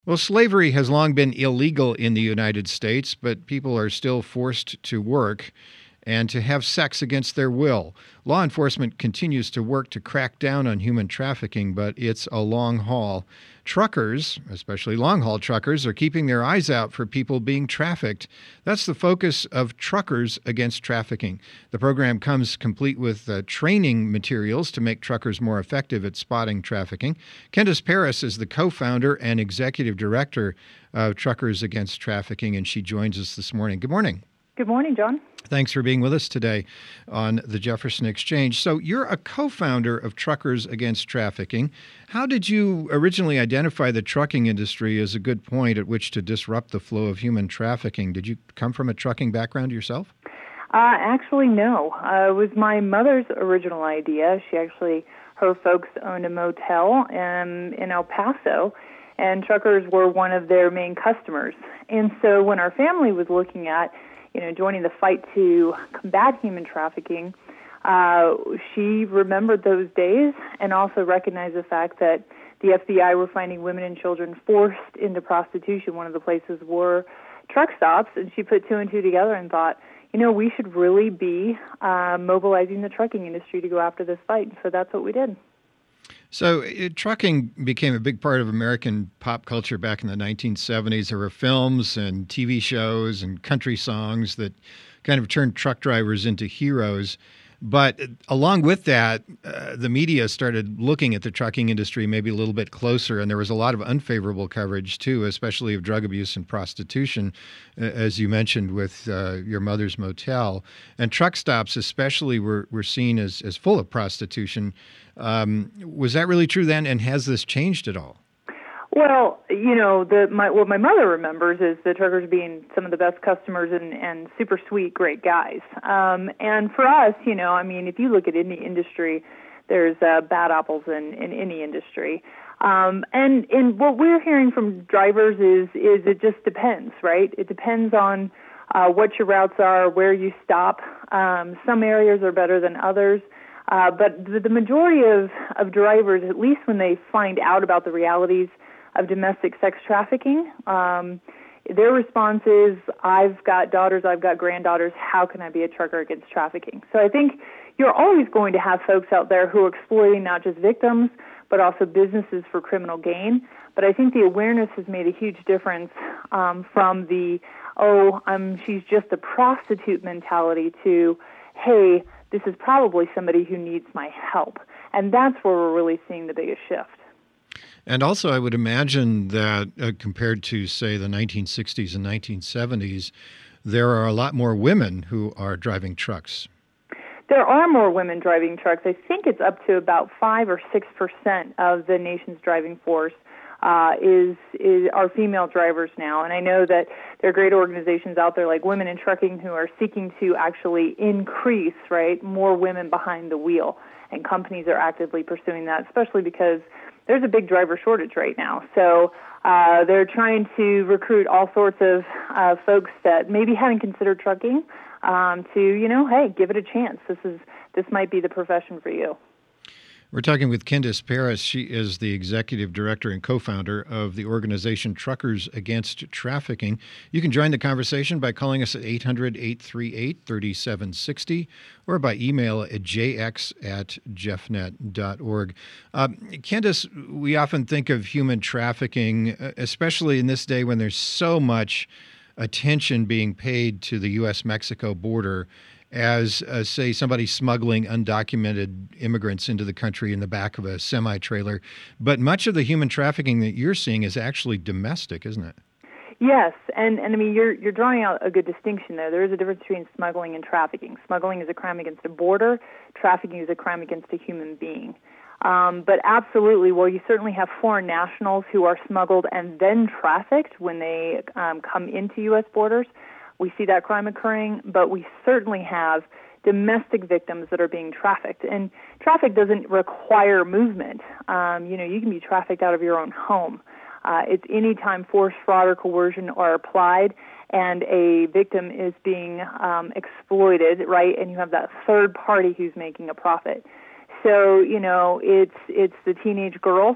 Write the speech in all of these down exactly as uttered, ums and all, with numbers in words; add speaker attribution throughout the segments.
Speaker 1: Well, slavery has long been illegal in the United States, but people are still forced to work and to have sex against their will. Law enforcement continues to work to crack down on human trafficking, but it's a long haul. Truckers, especially long haul truckers, are keeping their eyes out for people being trafficked. That's the focus of Truckers Against Trafficking. The program comes complete with uh, training materials to make truckers more effective at spotting trafficking. Candace Paris is the co-founder and executive director of Truckers Against Trafficking, and she joins us this morning. Good morning.
Speaker 2: Good morning, John.
Speaker 1: Thanks for being with us today on the Jefferson Exchange. So you're a co-founder of Truckers Against Trafficking. How did you originally identify the trucking industry as a good point at which to disrupt the flow of human trafficking? Did you come from a trucking background yourself?
Speaker 2: Uh, actually, no. Uh, it was my mother's original idea. She actually, her folks owned a motel in, in El Paso, and truckers were one of their main customers. And so when our family was looking at you know, joining the fight to combat human trafficking, uh, she remembered those days and also recognized the fact that the F B I were finding women and children forced into prostitution. One of the places were truck stops, and she put two and two together and thought, you know, we should really be uh, mobilizing the trucking industry to go after this fight. So that's what we did.
Speaker 1: So uh, trucking became a big part of American pop culture back in the nineteen seventies. There were films and T V shows and country songs that kind of turned truck drivers into heroes. But along with that, uh, the media started looking at the trucking industry maybe a little bit closer, and there was a lot of unfavorable coverage, too, especially of drug abuse and prostitution, as you mentioned with uh, your mother's motel. And truck stops especially were, were seen as, as full of prostitution. Um, was that really true then, and has this changed at all?
Speaker 2: Well, you know, the, my, what my mother remembers is the truckers being some of the best customers and, and super sweet, great guys. Um, and for us, you know, I mean, if you look at any industry, there's uh, bad apples in, in any industry. Um, and, and what we're hearing from drivers is, is it just depends, right? It depends on uh, what your routes are, where you stop. Um, some areas are better than others. Uh, but the, the majority of, of drivers, at least when they find out about the realities of domestic sex trafficking, um, their response is, I've got daughters, I've got granddaughters, how can I be a trucker against trafficking? So I think you're always going to have folks out there who are exploiting not just victims, but also businesses for criminal gain. But I think the awareness has made a huge difference um, from the, oh, um, she's just a prostitute mentality to, hey, this is probably somebody who needs my help. And that's where we're really seeing the biggest shift.
Speaker 1: And also, I would imagine that uh, compared to, say, the nineteen sixties and nineteen seventies, there are a lot more women who are driving trucks.
Speaker 2: There are more women driving trucks. I think it's up to about five or six percent of the nation's driving force uh, is is are female drivers now. And I know that there are great organizations out there like Women in Trucking who are seeking to actually increase, right, more women behind the wheel. And companies are actively pursuing that, especially because there's a big driver shortage right now. So uh, they're trying to recruit all sorts of uh, folks that maybe haven't considered trucking um, to, you know, hey, give it a chance. This is this might be the profession for you.
Speaker 1: We're talking with Candace Paris. She is the executive director and co-founder of the organization Truckers Against Trafficking. You can join the conversation by calling us at eight hundred, eight three eight, three seven six zero or by email at j x at jeffnet dot org. Uh, Candace, we often think of human trafficking, especially in this day when there's so much attention being paid to the U S Mexico border, as, uh, say, somebody smuggling undocumented immigrants into the country in the back of a semi-trailer. But much of the human trafficking that you're seeing is actually domestic, isn't it?
Speaker 2: Yes, and, and I mean, you're you're drawing out a good distinction there. There is a difference between smuggling and trafficking. Smuggling is a crime against a border. Trafficking is a crime against a human being. Um, but absolutely, well, you certainly have foreign nationals who are smuggled and then trafficked when they um, come into U S borders. We see that crime occurring, but we certainly have domestic victims that are being trafficked. And traffic doesn't require movement. Um, you know, you can be trafficked out of your own home. Uh, it's any time force, fraud, or coercion are applied and a victim is being um, exploited, right? And you have that third party who's making a profit. So, you know, it's it's the teenage girl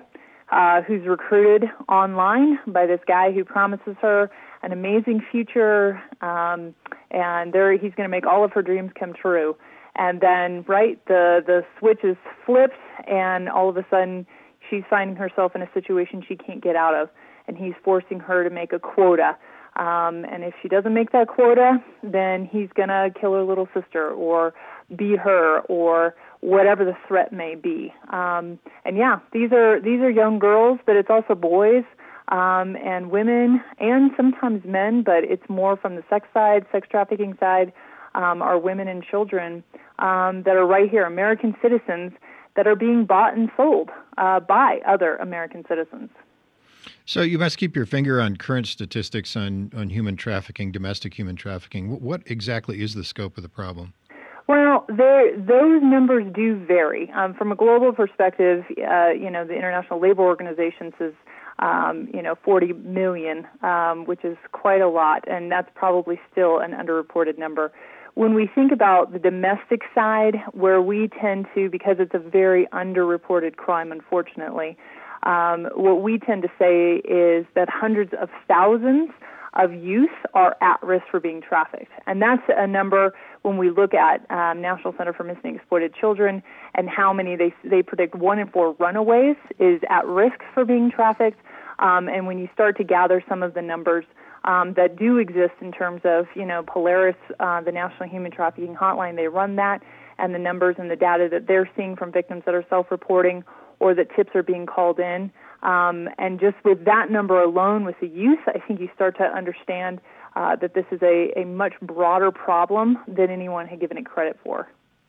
Speaker 2: uh, who's recruited online by this guy who promises her an amazing future, um, and there he's going to make all of her dreams come true. And then, right, the, the switch is flipped, and all of a sudden she's finding herself in a situation she can't get out of, and he's forcing her to make a quota. Um, and if she doesn't make that quota, then he's going to kill her little sister or beat her or whatever the threat may be. Um, and yeah, these are these are young girls, but it's also boys um, and women and sometimes men, but it's more from the sex side, sex trafficking side, um, are women and children um, that are right here, American citizens that are being bought and sold uh, by other American citizens.
Speaker 1: So you must keep your finger on current statistics on, on human trafficking, domestic human trafficking. What exactly is the scope of the problem?
Speaker 2: Well, those numbers do vary. Um, from a global perspective, uh, you know, the International Labor Organization says, um, you know, forty million, um, which is quite a lot, and that's probably still an underreported number. When we think about the domestic side, where we tend to, because it's a very underreported crime, unfortunately, um, what we tend to say is that hundreds of thousands of youth are at risk for being trafficked. And that's a number when we look at um, National Center for Missing and Exploited Children and how many they they predict one in four runaways is at risk for being trafficked. Um, and when you start to gather some of the numbers um, that do exist in terms of, you know, Polaris, uh, the National Human Trafficking Hotline, they run that, and the numbers and the data that they're seeing from victims that are self-reporting or that tips are being called in. Um, and just with that number alone with the youth, I think you start to understand uh, that this is a, a much broader problem than anyone had given it credit for.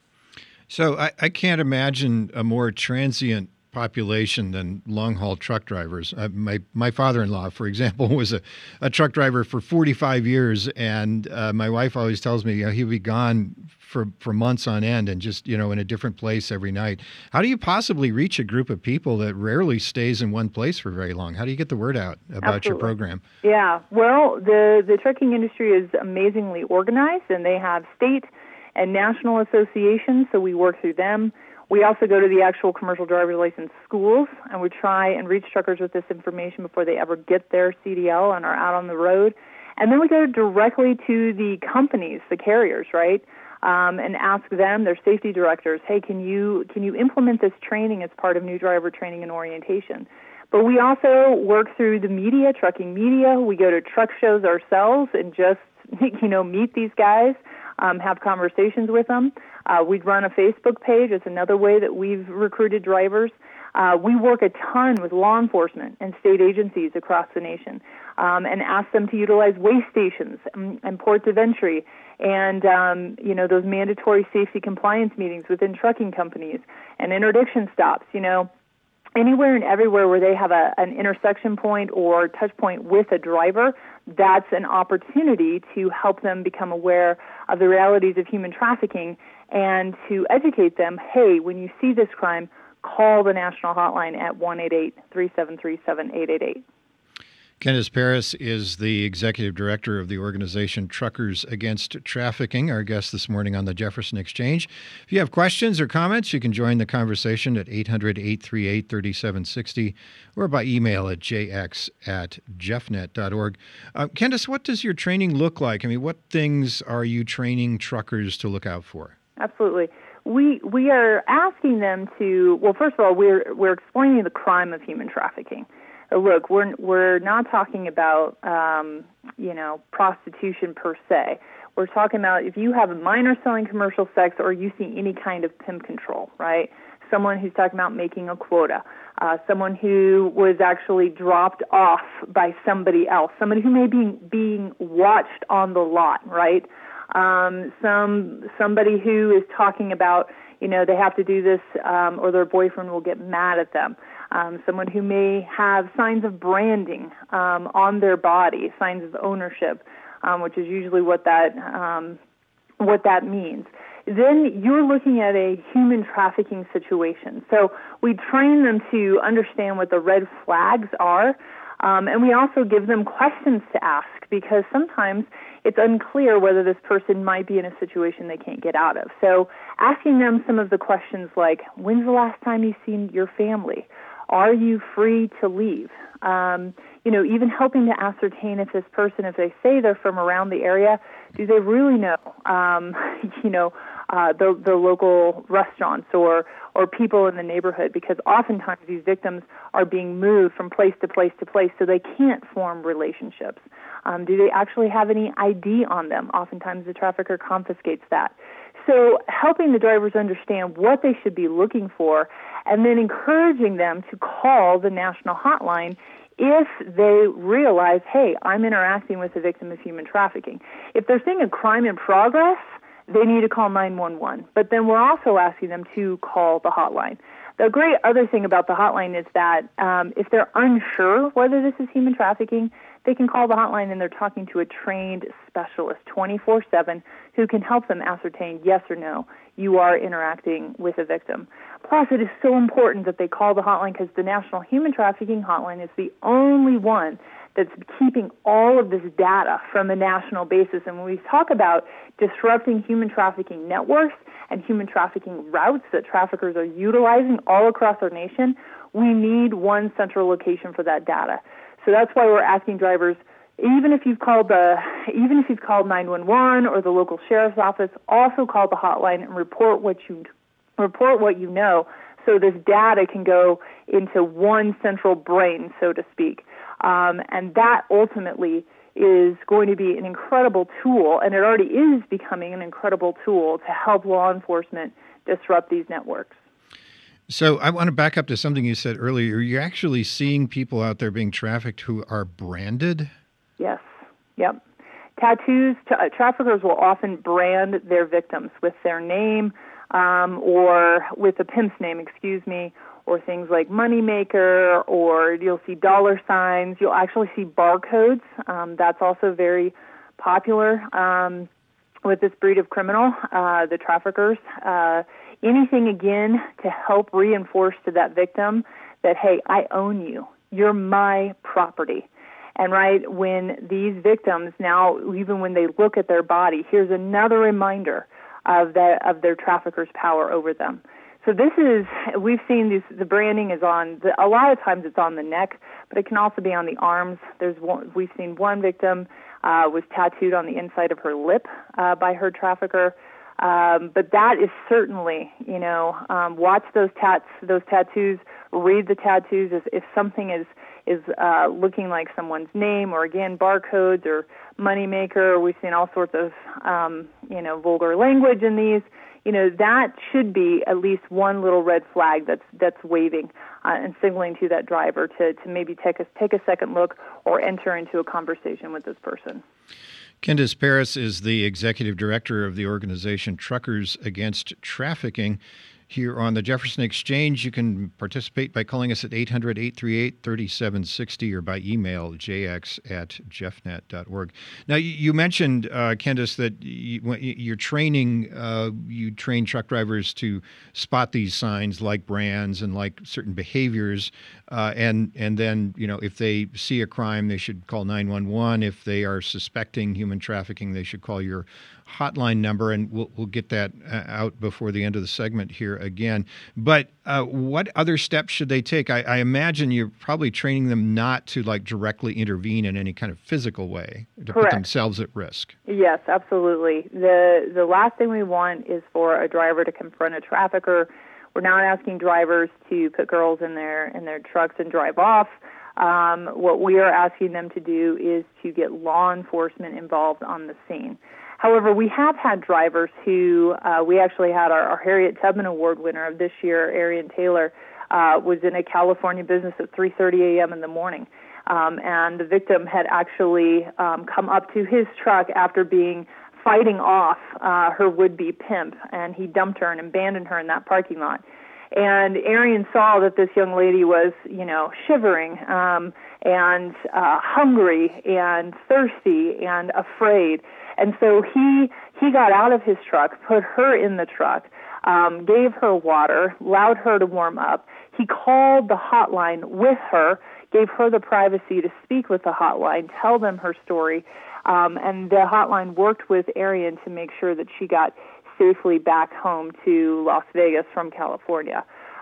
Speaker 1: So I, I can't imagine a more transient population than long-haul truck drivers. Uh, my my father-in-law, for example, was a, a truck driver for forty-five years, and uh, my wife always tells me, you know, he'd be gone for, for months on end and just, you know, in a different place every night. How do you possibly reach a group of people that rarely stays in one place for very long? How do you get the word out about
Speaker 2: Absolutely.
Speaker 1: your program?
Speaker 2: Yeah, well, the, the trucking industry is amazingly organized, and they have state and national associations, so we work through them. We also go to the actual commercial driver's license schools, and we try and reach truckers with this information before they ever get their C D L and are out on the road. And then we go directly to the companies, the carriers, right, um, and ask them, their safety directors, hey, can you can you implement this training as part of new driver training and orientation? But we also work through the media, trucking media. We go to truck shows ourselves and just, you know, meet these guys, um, have conversations with them. Uh, we'd run a Facebook page. It's another way that we've recruited drivers. Uh, we work a ton with law enforcement and state agencies across the nation um, and ask them to utilize weigh stations and, and ports of entry and, um, you know, those mandatory safety compliance meetings within trucking companies and interdiction stops, you know, anywhere and everywhere where they have a, an intersection point or touch point with a driver. That's an opportunity to help them become aware of the realities of human trafficking and to educate them, hey, when you see this crime, call the national hotline at one eight eight, three seven three, seven eight eight eight.
Speaker 1: Candace Paris is the executive director of the organization Truckers Against Trafficking, our guest this morning on the Jefferson Exchange. If you have questions or comments, you can join the conversation at eight hundred, eight three eight, three seven six zero or by email at j x at jeffnet dot org. Uh, Candace, what does your training look like? I mean, what things are you training truckers to look out for?
Speaker 2: Absolutely. We we are asking them to, well, first of all, we're we're explaining the crime of human trafficking. Uh, look, we're we're not talking about um, you know prostitution per se. We're talking about if you have a minor selling commercial sex or you see any kind of pimp control, right? Someone who's talking about making a quota, uh, someone who was actually dropped off by somebody else, somebody who may be being watched on the lot, right? Um, some somebody who is talking about, you know, they have to do this um, or their boyfriend will get mad at them. Um, someone who may have signs of branding um, on their body, signs of ownership, um, which is usually what that um, what that means. Then you're looking at a human trafficking situation. So we train them to understand what the red flags are, um, and we also give them questions to ask because sometimes it's unclear whether this person might be in a situation they can't get out of. So asking them some of the questions like, when's the last time you've seen your family? Are you free to leave? Um, you know, even helping to ascertain if this person, if they say they're from around the area, do they really know, um, you know, uh, the the local restaurants or or people in the neighborhood? Because oftentimes these victims are being moved from place to place to place, so they can't form relationships. Um, do they actually have any I D on them? Oftentimes the trafficker confiscates that. So helping the drivers understand what they should be looking for, and then encouraging them to call the national hotline if they realize, hey, I'm interacting with a victim of human trafficking. If they're seeing a crime in progress, they need to call nine one one. But then we're also asking them to call the hotline. The great other thing about the hotline is that um, if they're unsure whether this is human trafficking, they can call the hotline and they're talking to a trained specialist twenty-four seven who can help them ascertain yes or no, you are interacting with a victim. Plus, it is so important that they call the hotline because the National Human Trafficking Hotline is the only one that's keeping all of this data from a national basis. And when we talk about disrupting human trafficking networks and human trafficking routes that traffickers are utilizing all across our nation, we need one central location for that data. So that's why we're asking drivers, even if you've called the, even if you've called nine one one or the local sheriff's office, also call the hotline and report what you report what you know, so this data can go into one central brain, so to speak. Um, and that ultimately is going to be an incredible tool, and it already is becoming an incredible tool to help law enforcement disrupt these networks.
Speaker 1: So I want to back up to something you said earlier. You're actually seeing people out there being trafficked who are branded?
Speaker 2: Yes. Yep. Tattoos, tra- traffickers will often brand their victims with their name um, or with a pimp's name, excuse me, or things like Moneymaker, or you'll see dollar signs. You'll actually see barcodes. Um, that's also very popular um, with this breed of criminal, uh, the traffickers. Uh, anything, again, to help reinforce to that victim that, hey, I own you. You're my property. And right when these victims now, even when they look at their body, here's another reminder of that of their trafficker's power over them. So this is, we've seen this, the branding is on, the, a lot of times it's on the neck, but it can also be on the arms. There's one, we've seen one victim uh, was tattooed on the inside of her lip uh, by her trafficker. Um, but that is certainly, you know, um, watch those tats, those tattoos, read the tattoos. If, if something is is uh, looking like someone's name, or again barcodes or Moneymaker, we've seen all sorts of, um, you know, vulgar language in these. You know, that should be at least one little red flag that's that's waving uh, and signaling to that driver to to maybe take a take a second look or enter into a conversation with this person.
Speaker 1: Candace Parris is the executive director of the organization Truckers Against Trafficking. Here on the Jefferson Exchange, you can participate by calling us at eight hundred, eight three eight, three seven six zero or by email, j x at jeffnet dot org. Now, you mentioned, uh, Candace, that you, when you're training, uh, you train truck drivers to spot these signs like brands and like certain behaviors. Uh, and, and then, you know, if they see a crime, they should call nine one one. If they are suspecting human trafficking, they should call your hotline number, and we'll, we'll get that uh, out before the end of the segment here again. But uh, what other steps should they take? I, I imagine you're probably training them not to like directly intervene in any kind of physical way to
Speaker 2: Correct.
Speaker 1: Put themselves at risk.
Speaker 2: Yes, absolutely. The the last thing we want is for a driver to confront a trafficker. We're not asking drivers to put girls in their in their trucks and drive off. Um, what we are asking them to do is to get law enforcement involved on the scene. However, we have had drivers who, uh, we actually had our, our Harriet Tubman Award winner of this year, Arian Taylor, uh, was in a California business at three thirty a.m. in the morning. Um, and the victim had actually um, come up to his truck after being fighting off uh, her would-be pimp, and he dumped her and abandoned her in that parking lot. And Arian saw that this young lady was, you know, shivering um, and uh, hungry and thirsty and afraid. And so he he got out of his truck, put her in the truck, um, gave her water, allowed her to warm up. He called the hotline with her, gave her the privacy to speak with the hotline, tell them her story, um, and the hotline worked with Arian to make sure that she got safely back home to Las Vegas from California.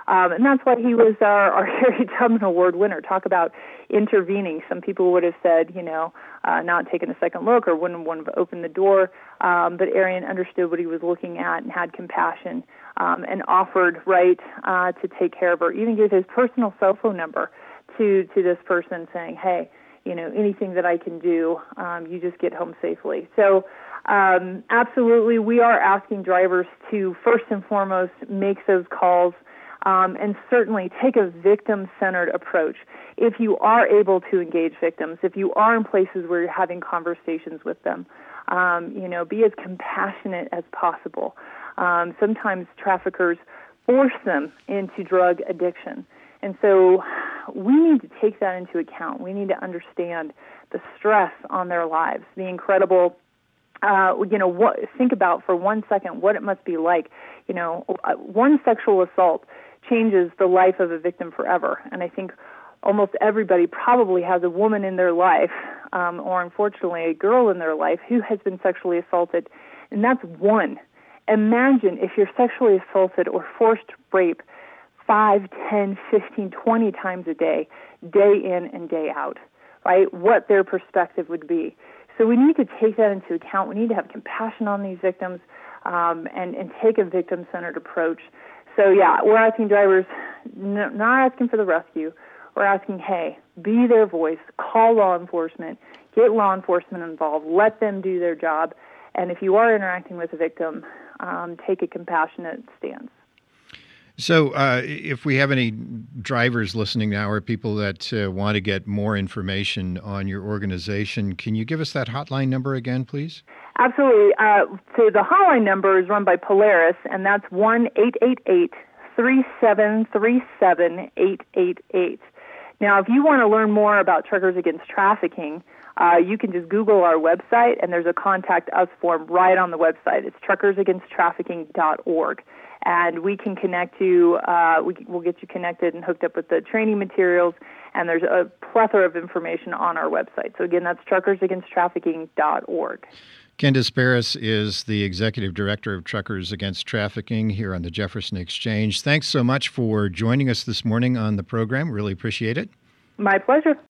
Speaker 2: Um, and that's why he was our, our Harriet Tubman Award winner. Talk about intervening. Some people would have said, you know, uh, not taking a second look or wouldn't want to open the door. Um, but Arian understood what he was looking at and had compassion um, and offered, right, uh, to take care of her. Even gave his personal cell phone number to, to this person saying, hey, you know, anything that I can do, um, you just get home safely. So um, absolutely, we are asking drivers to first and foremost make those calls um, and certainly take a victim-centered approach. If you are able to engage victims, if you are in places where you're having conversations with them, um, you know, be as compassionate as possible. Um, sometimes traffickers force them into drug addiction. And so we need to take that into account. We need to understand the stress on their lives, the incredible, uh, you know, what, think about for one second what it must be like. You know, one sexual assault changes the life of a victim forever. And I think almost everybody probably has a woman in their life, um, or unfortunately a girl in their life who has been sexually assaulted. And that's one. Imagine if you're sexually assaulted or forced rape five, ten, fifteen, twenty times a day, day in and day out, right? What their perspective would be. So we need to take that into account. We need to have compassion on these victims um, and, and take a victim-centered approach. So, yeah, we're asking drivers, no, not asking for the rescue. We're asking, hey, be their voice, call law enforcement, get law enforcement involved, let them do their job. And if you are interacting with a victim, um, take a compassionate stance.
Speaker 1: So uh, if we have any drivers listening now or people that uh, want to get more information on your organization, can you give us that hotline number again, please?
Speaker 2: Absolutely. Uh, so the hotline number is run by Polaris, and that's one eight eight eight, three seven three seven, eight eight eight. Now, if you want to learn more about Truckers Against Trafficking, uh, you can just Google our website, and there's a Contact Us form right on the website. It's truckers against trafficking dot org. And we can connect you, uh, we, we'll get you connected and hooked up with the training materials, and there's a plethora of information on our website. So again, that's truckers against trafficking dot org.
Speaker 1: Candace Paris is the Executive Director of Truckers Against Trafficking here on the Jefferson Exchange. Thanks so much for joining us this morning on the program. Really appreciate it.
Speaker 2: My pleasure.